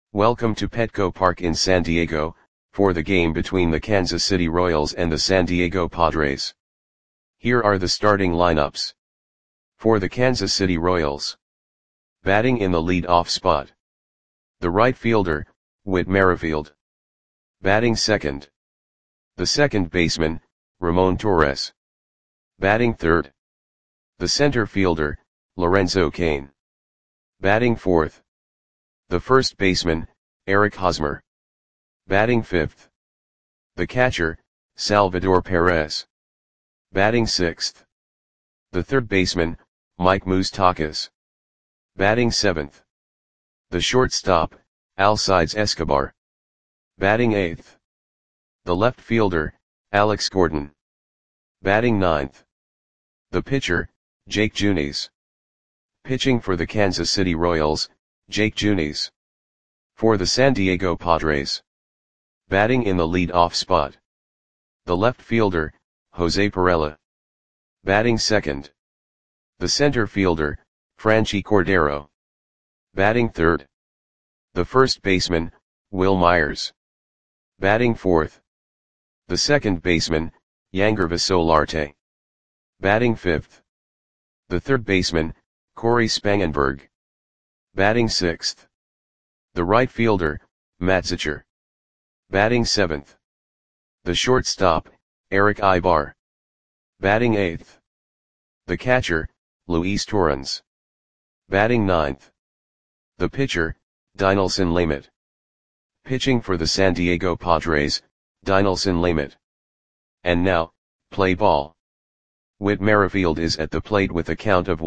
Welcome to Petco Park in San Diego, for the game between the Kansas City Royals and the San Diego Padres. Here are the starting lineups. For the Kansas City Royals. Batting in the lead-off spot. The right fielder, Whit Merrifield. Batting second. The second baseman, Ramon Torres. Batting third. The center fielder, Lorenzo Cain. Batting fourth. The first baseman, Eric Hosmer. Batting fifth. The catcher, Salvador Perez. Batting sixth. The third baseman, Mike Moustakas. Batting seventh. The shortstop, Alcides Escobar. Batting eighth. The left fielder, Alex Gordon. Batting ninth. The pitcher, Jake Junis. Pitching for the Kansas City Royals, Jake Junis. For the San Diego Padres. Batting in the lead-off spot. The left fielder, Jose Pirela. Batting second. The center fielder, Franchy Cordero. Batting third. The first baseman, Wil Myers. Batting fourth. The second baseman, Yangervis Solarte. Batting fifth. The third baseman, Corey Spangenberg. Batting sixth. The right fielder, Matt Zicher. Batting seventh. The shortstop, Eric Ibar. Batting eighth. The catcher, Luis Torrens. Batting ninth. The pitcher, Dinelson Lamet. Pitching for the San Diego Padres, Dinelson Lamet. And now, play ball. Whit Merrifield is at the plate with a count of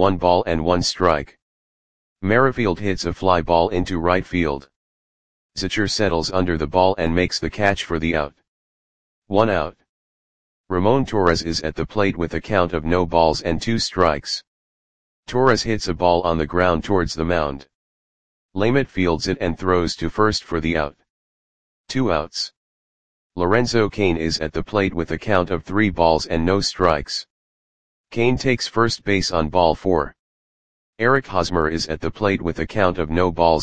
1-1 Merrifield hits a fly ball into right field. Zicher settles under the ball and makes the catch for the out. 1 out. Ramon Torres is at the plate with a count of 0-2. Torres hits a ball on the ground towards the mound. Lamet fields it and throws to first for the out. 2 outs. Lorenzo Cain is at the plate with a count of 3-0. Cain takes first base on ball 4. Eric Hosmer is at the plate with a count of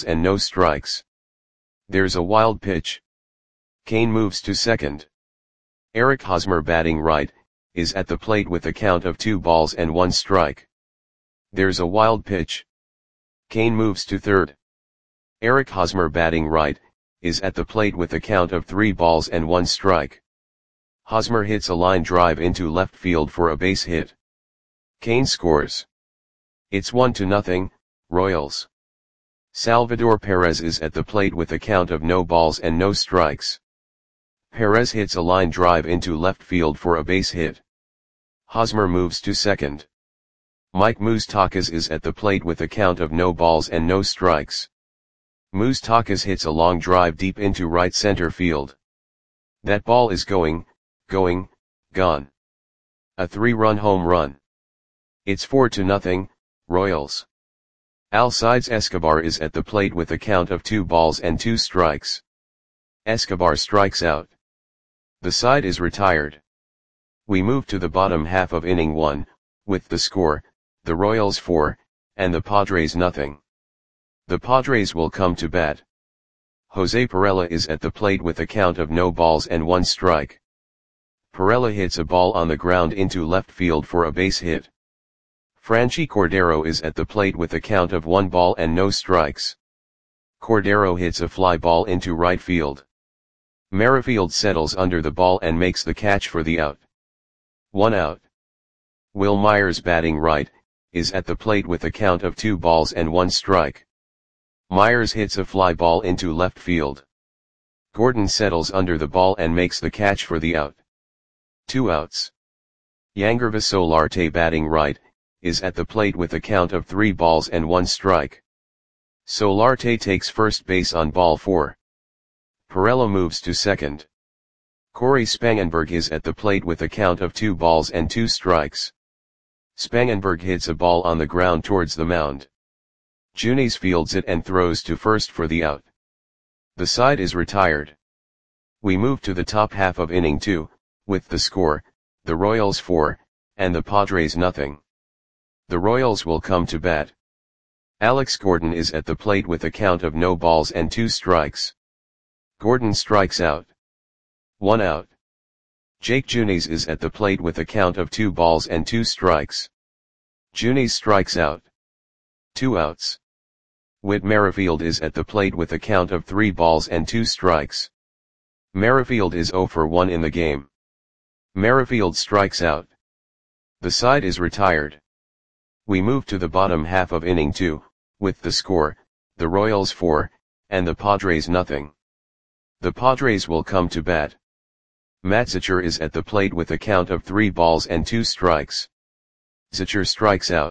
0-0. There's a wild pitch. Cain moves to second. Eric Hosmer, batting right, is at the plate with a count of 2-1. There's a wild pitch. Cain moves to third. Eric Hosmer, batting right, is at the plate with a count of 3-1. Hosmer hits a line drive into left field for a base hit. Cain scores. It's 1-0, Royals. Salvador Perez is at the plate with a count of 0-0. Perez hits a line drive into left field for a base hit. Hosmer moves to second. Mike Moustakas is at the plate with a count of 0-0. Moustakas hits a long drive deep into right center field. That ball is gone. A 3-run home run. It's 4-0, Royals. Alcides Escobar is at the plate with a count of 2-2. Escobar strikes out. The side is retired. We move to the bottom half of inning 1, with the score, the Royals 4, and the Padres nothing. The Padres will come to bat. Jose Pirela is at the plate with a count of 0-1. Pirela hits a ball on the ground into left field for a base hit. Franchy Cordero is at the plate with a count of 1-0. Cordero hits a fly ball into right field. Merrifield settles under the ball and makes the catch for the out. 1 out. Wil Myers, batting right, is at the plate with a count of 2-1. Myers hits a fly ball into left field. Gordon settles under the ball and makes the catch for the out. 2 outs. Yangervis Solarte, batting right, is at the plate with a count of 3-1. Solarte takes first base on ball 4. Pirela moves to second. Corey Spangenberg is at the plate with a count of 2-2. Spangenberg hits a ball on the ground towards the mound. Junis fields it and throws to first for the out. The side is retired. We move to the top half of inning 2, with the score, the Royals 4, and the Padres nothing. The Royals will come to bat. Alex Gordon is at the plate with a count of no balls and 2 strikes. Gordon strikes out. 1 out. Jake Junis is at the plate with a count of 2 balls and 2 strikes. Junis strikes out. 2 outs. Whit Merrifield is at the plate with a count of 3 balls and 2 strikes. Merrifield is 0 for 1 in the game. Merrifield strikes out. The side is retired. We move to the bottom half of inning 2, with the score, the Royals 4, and the Padres nothing. The Padres will come to bat. Matt Zachor is at the plate with a count of 3 balls and 2 strikes. Zachor strikes out.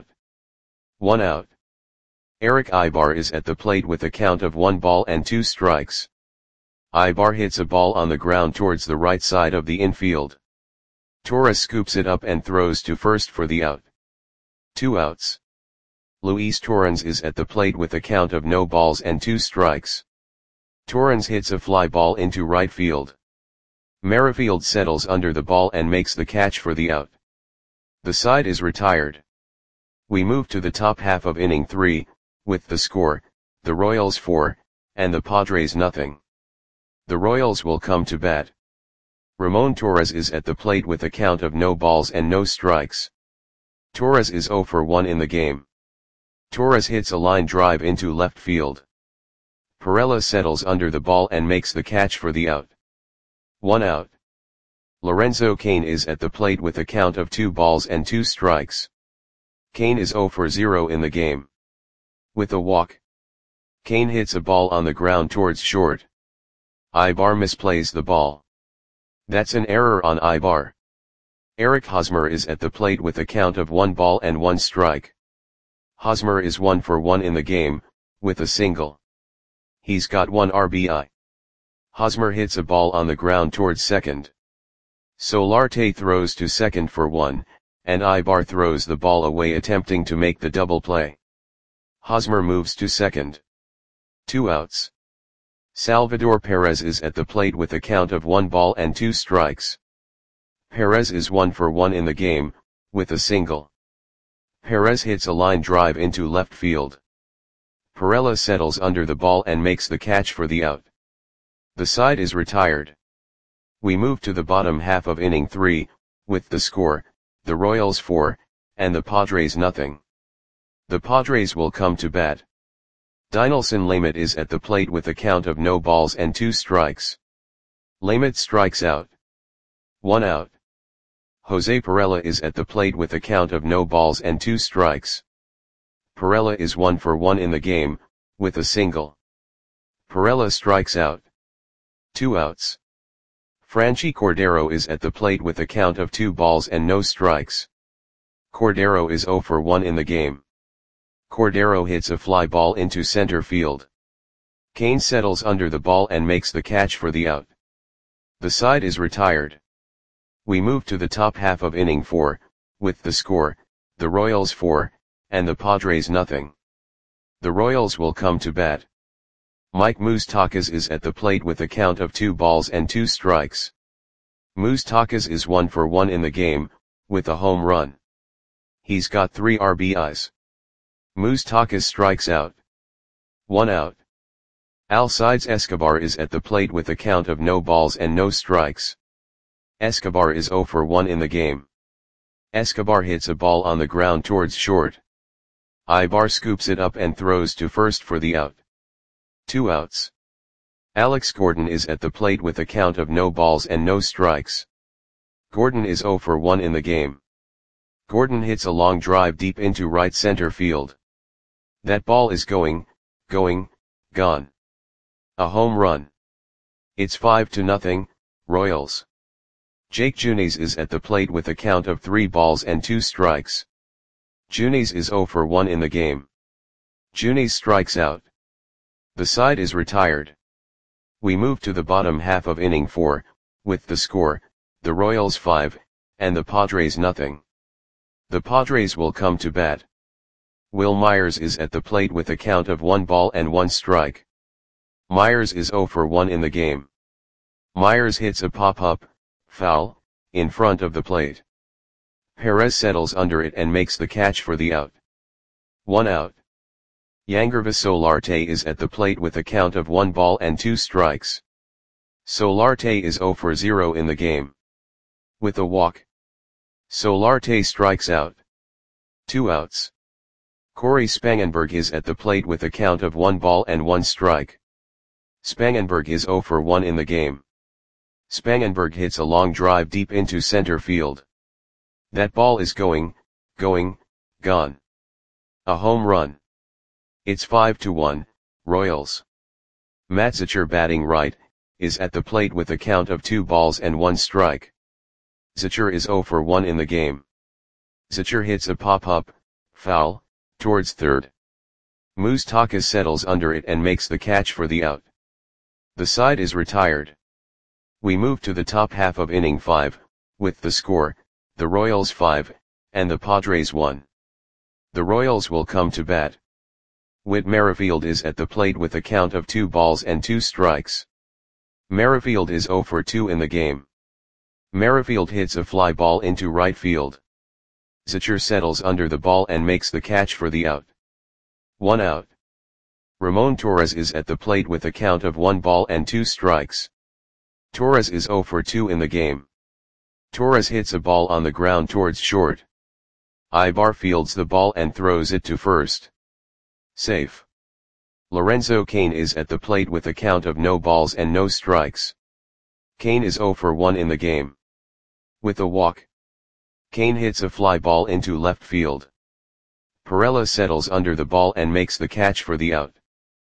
1 out. Erick Aybar is at the plate with a count of 1 ball and 2 strikes. Aybar hits a ball on the ground towards the right side of the infield. Torres scoops it up and throws to first for the out. 2 outs. Luis Torrens is at the plate with a count of no balls and 2 strikes. Torrens hits a fly ball into right field. Merrifield settles under the ball and makes the catch for the out. The side is retired. We move to the top half of inning 3, with the score, the Royals 4, and the Padres nothing. The Royals will come to bat. Ramon Torres is at the plate with a count of no balls and no strikes. Torres is 0 for 1 in the game. Torres hits a line drive into left field. Pirela settles under the ball and makes the catch for the out. 1 out. Lorenzo Cain is at the plate with a count of 2 balls and 2 strikes. Cain is 0 for 0 in the game. With a walk, Cain hits a ball on the ground towards short. Aybar misplays the ball. That's an error on Aybar. Eric Hosmer is at the plate with a count of 1 ball and 1 strike. Hosmer is 1 for 1 in the game, with a single. He's got 1 RBI. Hosmer hits a ball on the ground towards second. Solarte throws to second for 1, and Aybar throws the ball away attempting to make the double play. Hosmer moves to second. 2 outs. Salvador Perez is at the plate with a count of 1 ball and 2 strikes. Perez is 1 for 1 in the game, with a single. Perez hits a line drive into left field. Pirela settles under the ball and makes the catch for the out. The side is retired. We move to the bottom half of inning 3, with the score, the Royals 4, and the Padres nothing. The Padres will come to bat. Dinelson Lamet is at the plate with a count of no balls and 2 strikes. Lamet strikes out. 1 out. Jose Pirela is at the plate with a count of no balls and 2 strikes. Pirela is 1 for 1 in the game, with a single. Pirela strikes out. 2 outs. Franchy Cordero is at the plate with a count of 2 balls and no strikes. Cordero is 0 for 1 in the game. Cordero hits a fly ball into center field. Cain settles under the ball and makes the catch for the out. The side is retired. We move to the top half of inning 4, with the score, the Royals 4, and the Padres nothing. The Royals will come to bat. Mike Moustakas is at the plate with a count of 2 balls and 2 strikes. Moustakas is 1 for 1 in the game, with a home run. He's got 3 RBIs. Moustakas strikes out. 1 out. Alcides Escobar is at the plate with a count of no balls and no strikes. Escobar is 0 for 1 in the game. Escobar hits a ball on the ground towards short. Aybar scoops it up and throws to first for the out. 2 outs. Alex Gordon is at the plate with a count of no balls and no strikes. Gordon is 0 for 1 in the game. Gordon hits a long drive deep into right center field. That ball is gone. A home run. It's 5-0, Royals. Jake Junis is at the plate with a count of 3 balls and 2 strikes. Junis is 0 for 1 in the game. Junis strikes out. The side is retired. We move to the bottom half of inning 4, with the score, the Royals 5, and the Padres nothing. The Padres will come to bat. Will Myers is at the plate with a count of 1 ball and 1 strike. Myers is 0 for 1 in the game. Myers hits a pop-up, foul, in front of the plate. Perez settles under it and makes the catch for the out. 1 out. Yangervis Solarte is at the plate with a count of 1 ball and 2 strikes. Solarte is 0 for 0 in the game. With a walk, Solarte strikes out. 2 outs. Corey Spangenberg is at the plate with a count of 1 ball and 1 strike. Spangenberg is 0 for 1 in the game. Spangenberg hits a long drive deep into center field. That ball is going, gone. A home run. It's 5-1, Royals. Matt Zachor, batting right, is at the plate with a count of 2 balls and 1 strike. Zachor is 0 for 1 in the game. Zachor hits a pop-up, foul, towards third. Moustakas settles under it and makes the catch for the out. The side is retired. We move to the top half of inning 5, with the score, the Royals 5, and the Padres 1. The Royals will come to bat. Whit Merrifield is at the plate with a count of 2 balls and 2 strikes. Merrifield is 0 for 2 in the game. Merrifield hits a fly ball into right field. Zachor settles under the ball and makes the catch for the out. 1 out. Ramon Torres is at the plate with a count of 1 ball and 2 strikes. Torres is 0 for 2 in the game. Torres hits a ball on the ground towards short. Ibar fields the ball and throws it to first. Safe. Lorenzo Cain is at the plate with a count of no balls and no strikes. Cain is 0 for 1 in the game. With a walk, Cain hits a fly ball into left field. Perella settles under the ball and makes the catch for the out.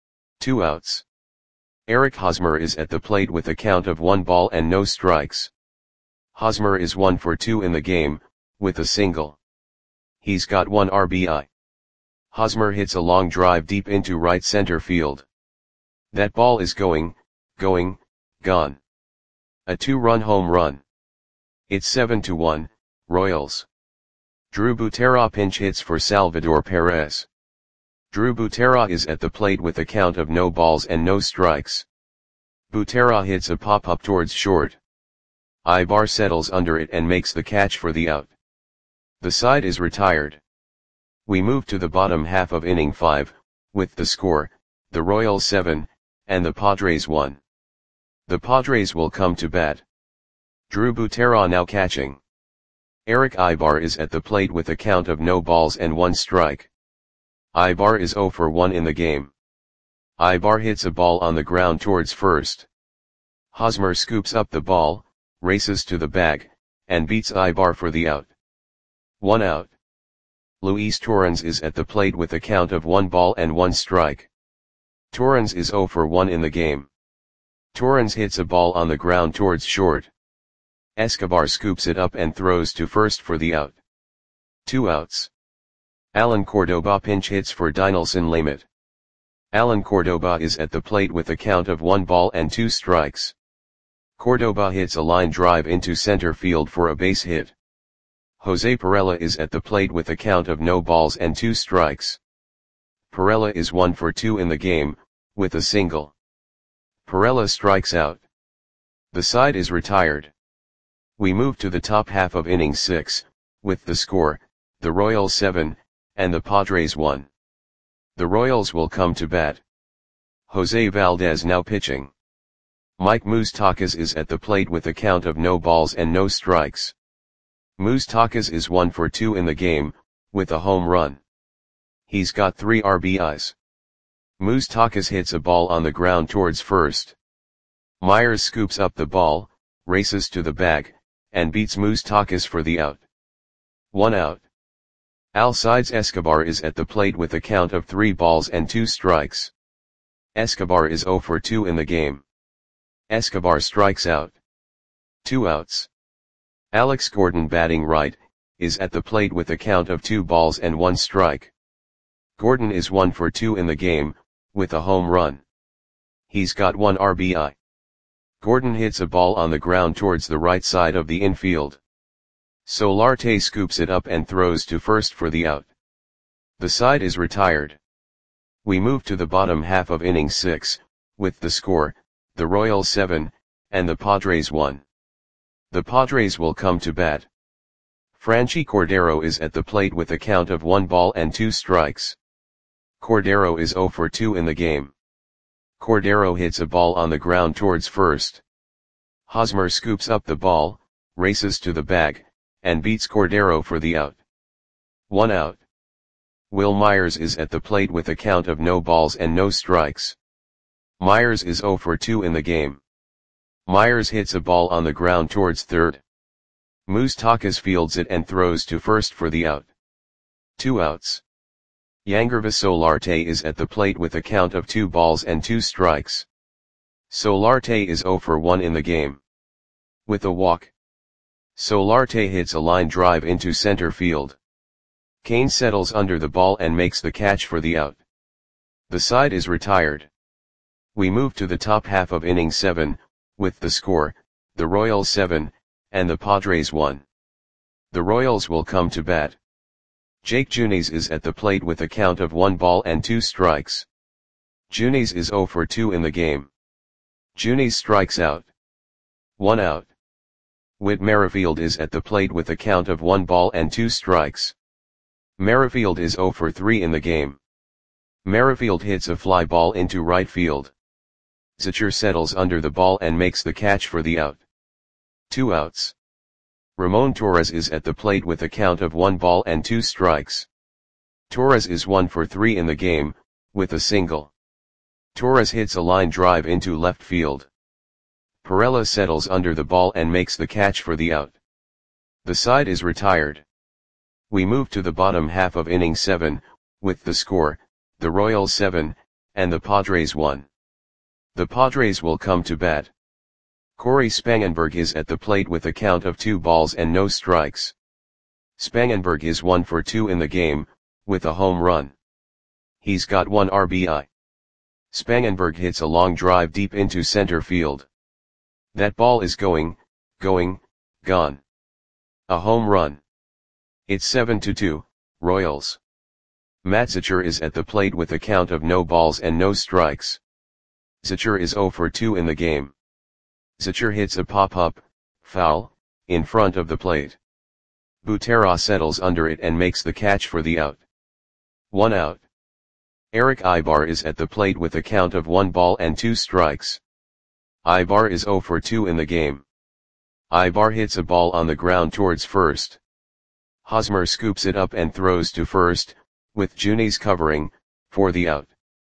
2 outs. Eric Hosmer is at the plate with a count of 1 ball and no strikes. Hosmer is 1 for 2 in the game, with a single. He's got 1 RBI. Hosmer hits a long drive deep into right center field. That ball is going, gone. A 2-run home run. It's 7-1, Royals. Drew Butera pinch hits for Salvador Perez. Drew Butera is at the plate with a count of no balls and no strikes. Butera hits a pop-up towards short. Ibar settles under it and makes the catch for the out. The side is retired. We move to the bottom half of inning 5, with the score, the Royals 7, and the Padres 1. The Padres will come to bat. Drew Butera now catching. Eric Ibar is at the plate with a count of no balls and 1 strike. Ibar is 0 for 1 in the game. Ibar hits a ball on the ground towards first. Hosmer scoops up the ball, races to the bag, and beats Ibar for the out. 1 out. Luis Torrens is at the plate with a count of 1 ball and 1 strike. Torrens is 0 for 1 in the game. Torrens hits a ball on the ground towards short. Escobar scoops it up and throws to first for the out. 2 outs. Alan Cordoba pinch hits for Dinelson Lamet. Alan Cordoba is at the plate with a count of 1 ball and 2 strikes. Cordoba hits a line drive into center field for a base hit. Jose Perella is at the plate with a count of no balls and 2 strikes. Perella is 1 for 2 in the game, with a single. Perella strikes out. The side is retired. We move to the top half of inning 6, with the score, the Royals 7, and the Padres 1. The Royals will come to bat. Jose Valdez now pitching. Mike Moustakas is at the plate with a count of no balls and no strikes. Moustakas is 1 for 2 in the game, with a home run. He's got 3 RBIs. Moustakas hits a ball on the ground towards first. Myers scoops up the ball, races to the bag, and beats Moustakas for the out. 1 out. Alcides Escobar is at the plate with a count of 3 balls and 2 strikes. Escobar is 0 for 2 in the game. Escobar strikes out. 2 outs. Alex Gordon, batting right, is at the plate with a count of 2 balls and 1 strike. Gordon is 1 for 2 in the game, with a home run. He's got 1 RBI. Gordon hits a ball on the ground towards the right side of the infield. Solarte scoops it up and throws to first for the out. The side is retired. We move to the bottom half of inning 6, with the score, the Royals 7, and the Padres 1. The Padres will come to bat. Franchi Cordero is at the plate with a count of 1 ball and 2 strikes. Cordero is 0 for 2 in the game. Cordero hits a ball on the ground towards first. Hosmer scoops up the ball, races to the bag, and beats Cordero for the out. 1 out. Wil Myers is at the plate with a count of no balls and no strikes. Myers is 0 for 2 in the game. Myers hits a ball on the ground towards third. Moustakas fields it and throws to first for the out. 2 outs. Yangervis Solarte is at the plate with a count of 2 balls and 2 strikes. Solarte is 0 for 1 in the game. With a walk, Solarte hits a line drive into center field. Cain settles under the ball and makes the catch for the out. The side is retired. We move to the top half of inning 7, with the score, the Royals 7, and the Padres 1. The Royals will come to bat. Jake Junis is at the plate with a count of 1 ball and 2 strikes. Junis is 0 for 2 in the game. Junis strikes out. 1 out. Whit Merrifield is at the plate with a count of 1 ball and 2 strikes. Merrifield is 0 for 3 in the game. Merrifield hits a fly ball into right field. Zachor settles under the ball and makes the catch for the out. 2 outs. Ramon Torres is at the plate with a count of 1 ball and 2 strikes. Torres is 1 for 3 in the game, with a single. Torres hits a line drive into left field. Pirela settles under the ball and makes the catch for the out. The side is retired. We move to the bottom half of inning 7, with the score, the Royals 7, and the Padres 1. The Padres will come to bat. Corey Spangenberg is at the plate with a count of 2 balls and no strikes. Spangenberg is 1 for 2 in the game, with a home run. He's got 1 RBI. Spangenberg hits a long drive deep into center field. That ball is going, gone. A home run. It's 7-2, Royals. Matt Zachor is at the plate with a count of no balls and no strikes. Zachor is 0 for 2 in the game. Zachor hits a pop-up, foul, in front of the plate. Butera settles under it and makes the catch for the out. 1 out. Eric Ibar is at the plate with a count of 1 ball and 2 strikes. Ibar is 0 for 2 in the game. Ibar hits a ball on the ground towards first. Hosmer scoops it up and throws to first, with Junis covering, for the out.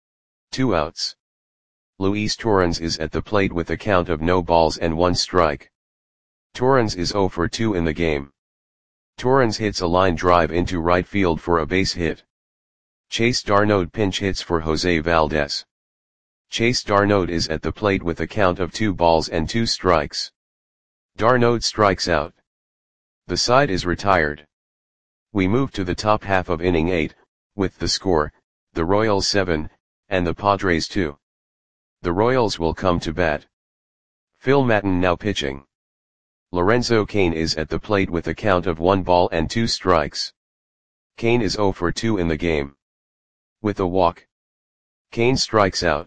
2 outs. Luis Torrens is at the plate with a count of no balls and 1 strike. Torrens is 0 for 2 in the game. Torrens hits a line drive into right field for a base hit. Chase Darnode pinch hits for Jose Valdez. Chase Darnode is at the plate with a count of 2 balls and 2 strikes. Darnode strikes out. The side is retired. We move to the top half of inning 8, with the score, the Royals 7, and the Padres 2. The Royals will come to bat. Phil Maton now pitching. Lorenzo Cain is at the plate with a count of 1 ball and 2 strikes. Cain is 0 for 2 in the game. With a walk, Cain strikes out.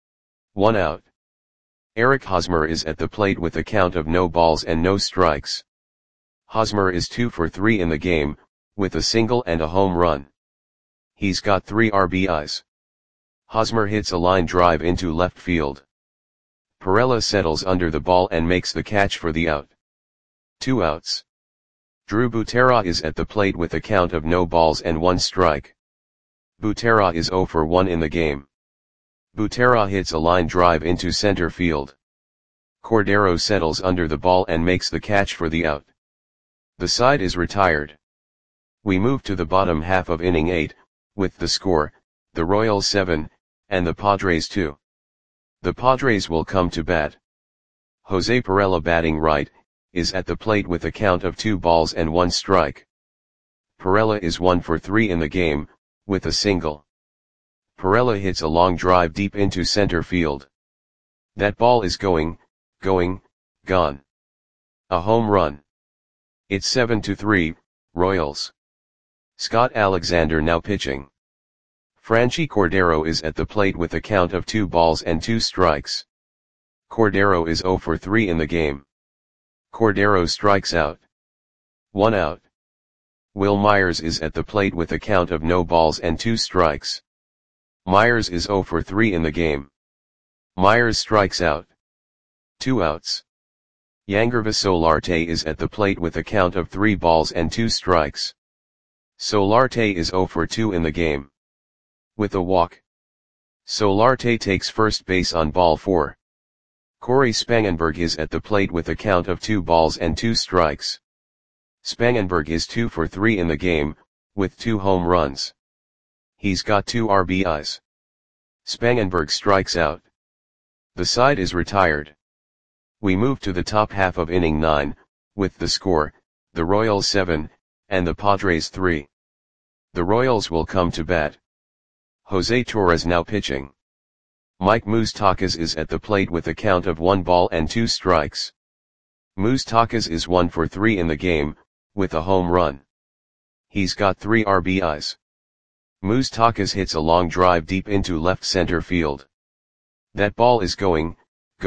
1 out. Eric Hosmer is at the plate with a count of no balls and no strikes. Hosmer is 2 for 3 in the game, with a single and a home run. He's got 3 RBIs. Hosmer hits a line drive into left field. Pirela settles under the ball and makes the catch for the out. 2 outs. Drew Butera is at the plate with a count of no balls and 1 strike. Butera is 0 for 1 in the game. Butera hits a line drive into center field. Cordero settles under the ball and makes the catch for the out. The side is retired. We move to the bottom half of inning 8, with the score, the Royals 7, and the Padres 2. The Padres will come to bat. Jose Pirela batting right, is at the plate with a count of 2 balls and 1 strike. Pirela is 1 for 3 in the game, with a single. Pirela hits a long drive deep into center field. That ball is going, gone. A home run. It's 7-3, Royals. Scott Alexander now pitching. Franchy Cordero is at the plate with a count of 2 balls and 2 strikes. Cordero is 0 for 3 in the game. Cordero strikes out. 1 out. Wil Myers is at the plate with a count of no balls and 2 strikes. Myers is 0 for 3 in the game. Myers strikes out. 2 outs. Yangervis Solarte is at the plate with a count of 3 balls and 2 strikes. Solarte is 0 for 2 in the game. With a walk. Solarte takes first base on ball 4. Corey Spangenberg is at the plate with a count of 2 balls and 2 strikes. Spangenberg is 2 for 3 in the game, with 2 home runs. He's got 2 RBIs. Spangenberg strikes out. The side is retired. We move to the top half of inning 9, with the score, the Royals 7, and the Padres 3. The Royals will come to bat. Jose Torres now pitching. Mike Moustakas is at the plate with a count of 1 ball and 2 strikes. Moustakas is 1 for 3 in the game, with a home run. He's got 3 RBIs. Moustakas hits a long drive deep into left center field. That ball is going,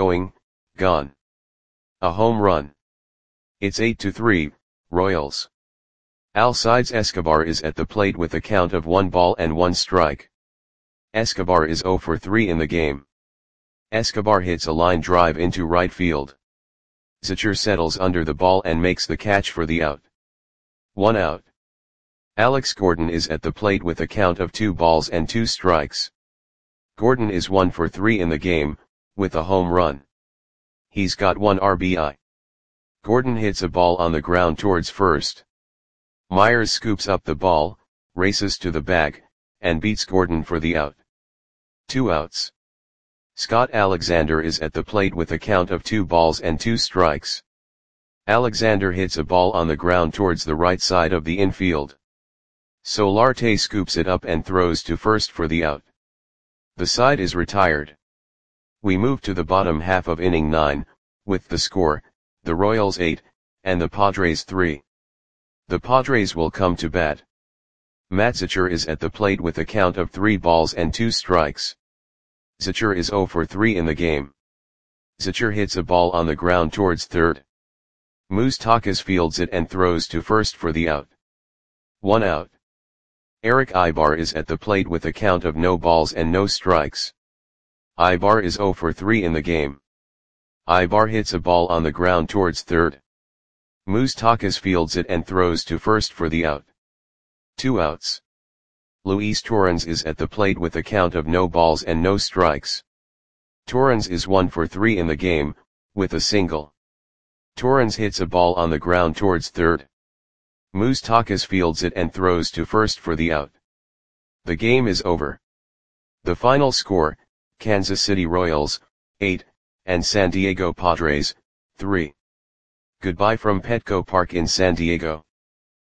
gone. A home run. It's 8-3, Royals. Alcides Escobar is at the plate with a count of 1 ball and 1 strike. Escobar is 0 for 3 in the game. Escobar hits a line drive into right field. Zicher settles under the ball and makes the catch for the out. 1 out. Alex Gordon is at the plate with a count of 2 balls and 2 strikes. Gordon is 1 for 3 in the game, with a home run. He's got 1 RBI. Gordon hits a ball on the ground towards first. Myers scoops up the ball, races to the bag, and beats Gordon for the out. 2 outs. Scott Alexander is at the plate with a count of 2 balls and 2 strikes. Alexander hits a ball on the ground towards the right side of the infield. Solarte scoops it up and throws to first for the out. The side is retired. We move to the bottom half of inning 9, with the score, the Royals 8, and the Padres 3. The Padres will come to bat. Matt Zicher is at the plate with a count of 3 balls and 2 strikes. Zicher is 0 for 3 in the game. Zicher hits a ball on the ground towards third. Moustakas fields it and throws to first for the out. 1 out. Eric Ibar is at the plate with a count of no balls and no strikes. Ibar is 0 for 3 in the game. Ibar hits a ball on the ground towards third. Moustakas fields it and throws to first for the out. 2 outs. Luis Torrens is at the plate with a count of no balls and no strikes. Torrens is 1 for 3 in the game, with a single. Torrens hits a ball on the ground towards third. Moustakas fields it and throws to first for the out. The game is over. The final score, Kansas City Royals, 8, and San Diego Padres, 3. Goodbye from Petco Park in San Diego.